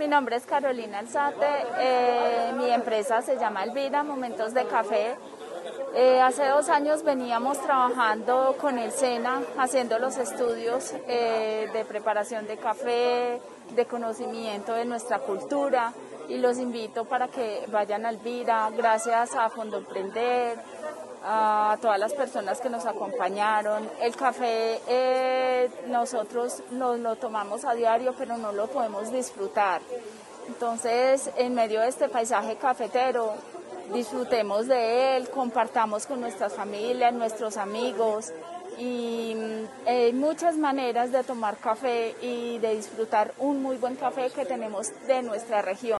Mi nombre es Carolina Alzate, mi empresa se llama Elvira Momentos de Café. Hace 2 años veníamos trabajando con el SENA, haciendo los estudios de preparación de café, de conocimiento de nuestra cultura, y los invito para que vayan a Elvira. Gracias a Fondo Emprender, a todas las personas que nos acompañaron. El café nosotros lo tomamos a diario, pero no lo podemos disfrutar. Entonces, en medio de este paisaje cafetero, disfrutemos de él, compartamos con nuestras familias, nuestros amigos, y hay muchas maneras de tomar café y de disfrutar un muy buen café que tenemos de nuestra región.